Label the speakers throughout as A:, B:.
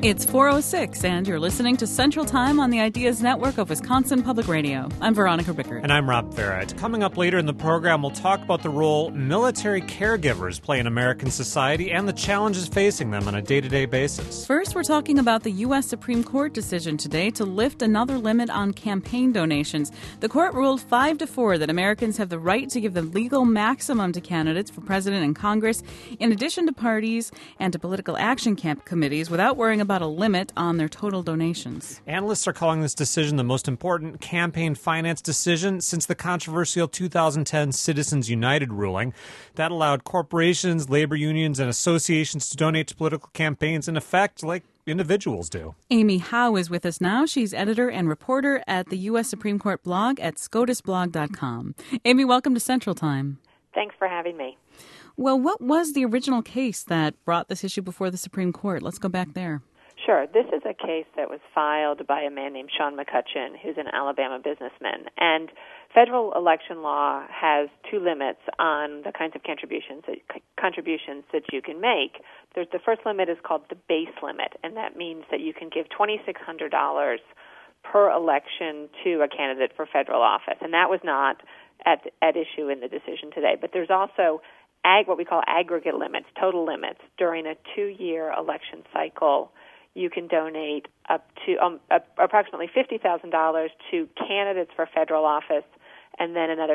A: It's 4:06, and you're listening to Central Time on the Ideas Network of Wisconsin Public Radio. I'm Veronica Bickert.
B: And I'm Rob Farrett. Coming up later in the program, we'll talk about the role military caregivers play in American society and the challenges facing them on a day-to-day basis.
A: First, we're talking about the U.S. Supreme Court decision today to lift another limit on campaign donations. The court ruled 5-4 that Americans have the right to give the legal maximum to candidates for president and Congress, in addition to parties and to political action committees, without worrying about a limit on their total donations.
B: Analysts are calling this decision the most important campaign finance decision since the controversial 2010 Citizens United ruling that allowed corporations, labor unions, and associations to donate to political campaigns in effect like individuals do.
A: Amy Howe is with us now. She's editor and reporter at the U.S. Supreme Court blog at scotusblog.com. Amy, welcome to Central Time.
C: Thanks for having me.
A: Well, what was the original case that brought this issue before the Supreme Court? Let's go back there.
C: Sure. This is a case that was filed by a man named Sean McCutcheon, who's an Alabama businessman. And federal election law has two limits on the kinds of contributions that you can make. The first limit is called the base limit, and that means that you can give $2,600 per election to a candidate for federal office. And that was not at issue in the decision today. But there's also what we call aggregate limits, total limits. During a 2-year election cycle, you can donate up to approximately $50,000 to candidates for federal office, and then another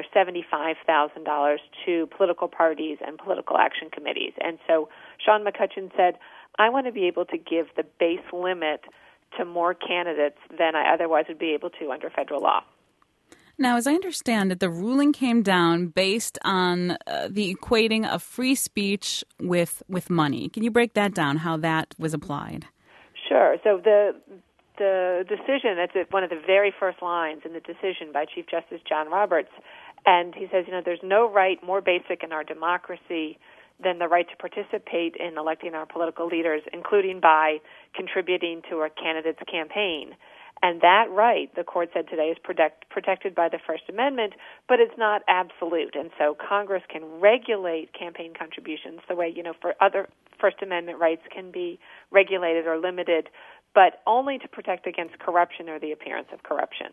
C: $75,000 to political parties and political action committees. And so Sean McCutcheon said, I want to be able to give the base limit to more candidates than I otherwise would be able to under federal law.
A: Now, as I understand it, the ruling came down based on the equating of free speech with money. Can you break that down, how that was applied?
C: Sure. So the decision, that's one of the very first lines in the decision by Chief Justice John Roberts, and he says, there's no right more basic in our democracy than the right to participate in electing our political leaders, including by contributing to a candidate's campaign. And that right, the court said today, is protected by the First Amendment, but it's not absolute. And so Congress can regulate campaign contributions the way, for other First Amendment rights can be regulated or limited, but only to protect against corruption or the appearance of corruption.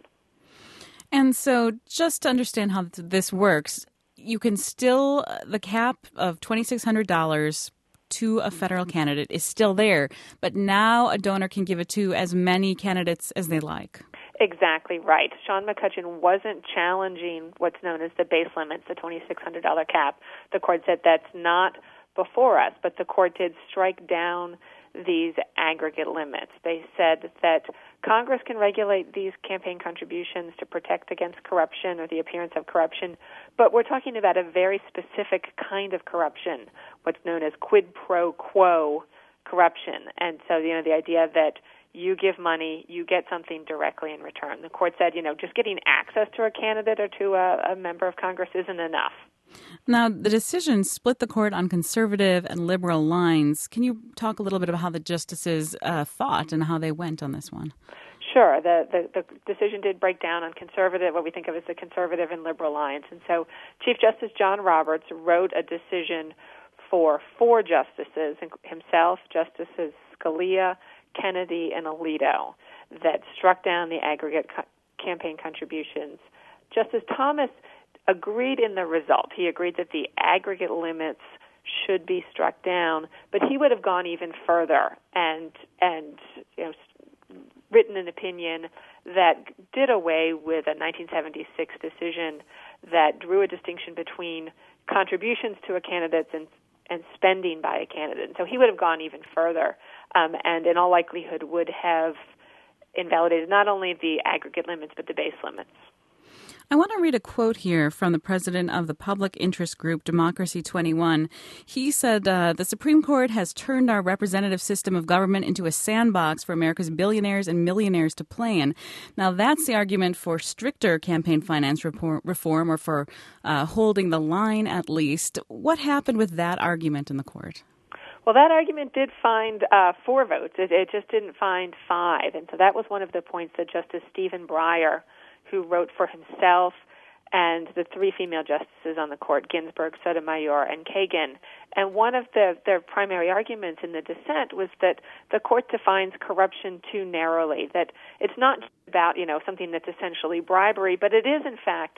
A: And so just to understand how this works, you can still, the cap of $2,600 to a federal candidate is still there, but now a donor can give it to as many candidates as they like.
C: Exactly right. Sean McCutcheon wasn't challenging what's known as the base limits, the $2,600 cap. The court said that's not before us, but the court did strike down these aggregate limits. They said that Congress can regulate these campaign contributions to protect against corruption or the appearance of corruption, but we're talking about a very specific kind of corruption, what's known as quid pro quo corruption. And so, the idea that you give money, you get something directly in return. The court said, just getting access to a candidate or to a member of Congress isn't enough.
A: Now, the decision split the court on conservative and liberal lines. Can you talk a little bit about how the justices thought and how they went on this one?
C: Sure. The decision did break down on conservative, what we think of as the conservative and liberal lines. And so Chief Justice John Roberts wrote a decision for 4 justices, himself, Justices Scalia, Kennedy, and Alito, that struck down the aggregate campaign contributions. Justice Thomas agreed in the result. He agreed that the aggregate limits should be struck down, but he would have gone even further and written an opinion that did away with a 1976 decision that drew a distinction between contributions to a candidate and spending by a candidate. And so he would have gone even further, and in all likelihood would have invalidated not only the aggregate limits but the base limits.
A: I want to read a quote here from the president of the public interest group Democracy 21. He said, the Supreme Court has turned our representative system of government into a sandbox for America's billionaires and millionaires to play in. Now, that's the argument for stricter campaign finance reform, or for holding the line at least. What happened with that argument in the court?
C: Well, that argument did find 4 votes. It just didn't find 5. And so that was one of the points that Justice Stephen Breyer, who wrote for himself and the three female justices on the court, Ginsburg, Sotomayor, and Kagan. And one of their primary arguments in the dissent was that the court defines corruption too narrowly, that it's not about, something that's essentially bribery, but it is, in fact,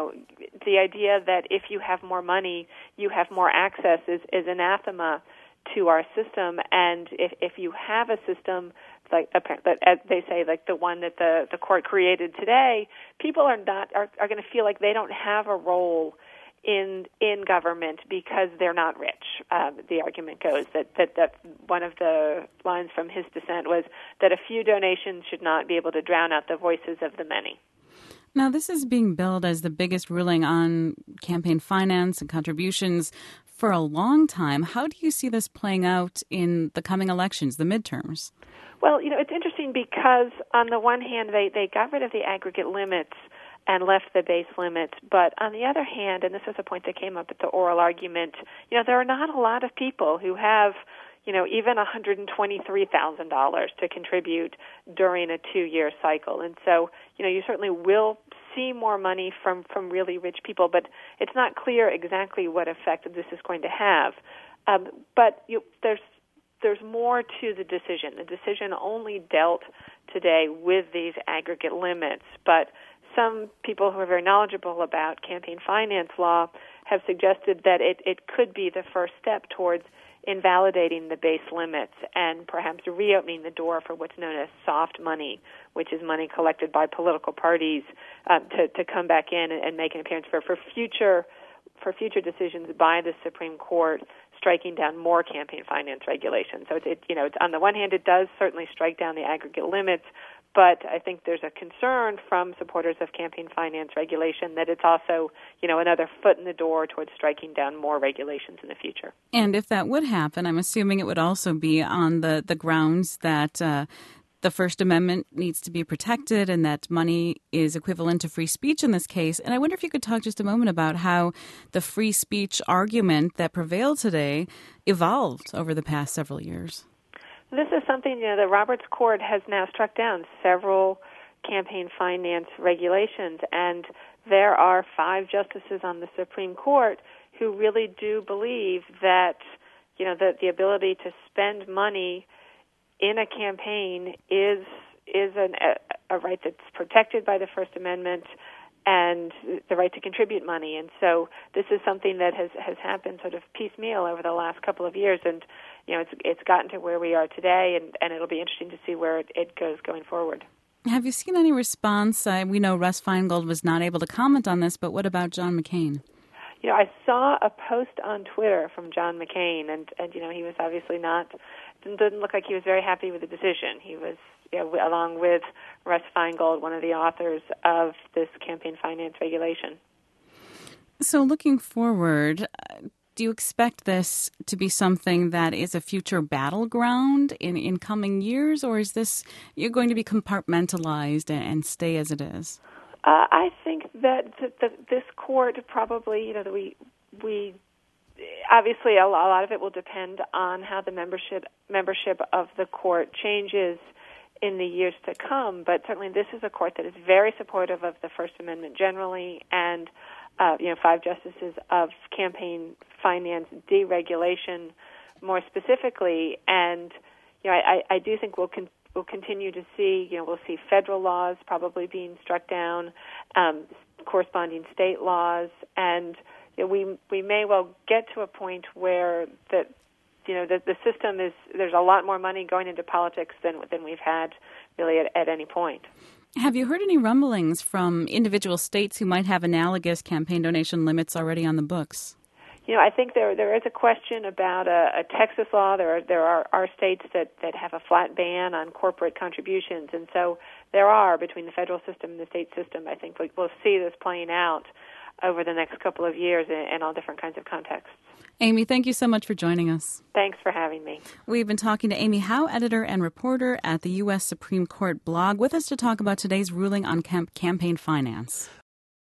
C: the idea that if you have more money, you have more access is anathema to our system. And if you have a system like as they say, like the one that the court created today, people are going to feel like they don't have a role in government because they're not rich. The argument goes that one of the lines from his dissent was that a few donations should not be able to drown out the voices of the many.
A: Now, this is being billed as the biggest ruling on campaign finance and contributions for a long time. How do you see this playing out in the coming elections, the midterms?
C: Well, it's interesting because on the one hand, they got rid of the aggregate limits and left the base limits. But on the other hand, and this is a point that came up at the oral argument, there are not a lot of people who have, even $123,000 to contribute during a 2-year cycle. And so, you certainly will see more money from really rich people, but it's not clear exactly what effect this is going to have. But there's more to the decision. The decision only dealt today with these aggregate limits, but some people who are very knowledgeable about campaign finance law have suggested that it could be the first step towards invalidating the base limits and perhaps reopening the door for what's known as soft money, which is money collected by political parties to come back in and make an appearance for future decisions by the Supreme Court, striking down more campaign finance regulations. So it's on the one hand, it does certainly strike down the aggregate limits, but I think there's a concern from supporters of campaign finance regulation that it's also, another foot in the door towards striking down more regulations in the future.
A: And if that would happen, I'm assuming it would also be on the grounds that the First Amendment needs to be protected and that money is equivalent to free speech in this case. And I wonder if you could talk just a moment about how the free speech argument that prevailed today evolved over the past several years.
C: This is something, the Roberts Court has now struck down several campaign finance regulations, and there are 5 justices on the Supreme Court who really do believe that, that the ability to spend money in a campaign is a right that's protected by the First Amendment and the right to contribute money. And so this is something that has happened sort of piecemeal over the last couple of years, and it's gotten to where we are today, and it'll be interesting to see where it goes going forward.
A: Have you seen any response? We know Russ Feingold was not able to comment on this, but what about John McCain?
C: I saw a post on Twitter from John McCain, and he was obviously didn't look like he was very happy with the decision. He was, along with Russ Feingold, one of the authors of this campaign finance regulation.
A: So looking forward, do you expect this to be something that is a future battleground in coming years, or is this you're going to be compartmentalized and stay as it is?
C: I think that this court probably, we obviously a lot of it will depend on how the membership of the court changes in the years to come. But certainly, this is a court that is very supportive of the First Amendment generally, and 5 justices of campaign finance deregulation more specifically. And I do think we'll continue to see, we'll see federal laws probably being struck down, corresponding state laws, and we may well get to a point where the system is, there's a lot more money going into politics than we've had really at any point.
A: Have you heard any rumblings from individual states who might have analogous campaign donation limits already on the books?
C: I think there is a question about a Texas law. There are states that have a flat ban on corporate contributions, and so there are, between the federal system and the state system, I think we'll see this playing out over the next couple of years in all different kinds of contexts.
A: Amy, thank you so much for joining us.
C: Thanks for having me.
A: We've been talking to Amy Howe, editor and reporter at the U.S. Supreme Court blog, with us to talk about today's ruling on campaign finance.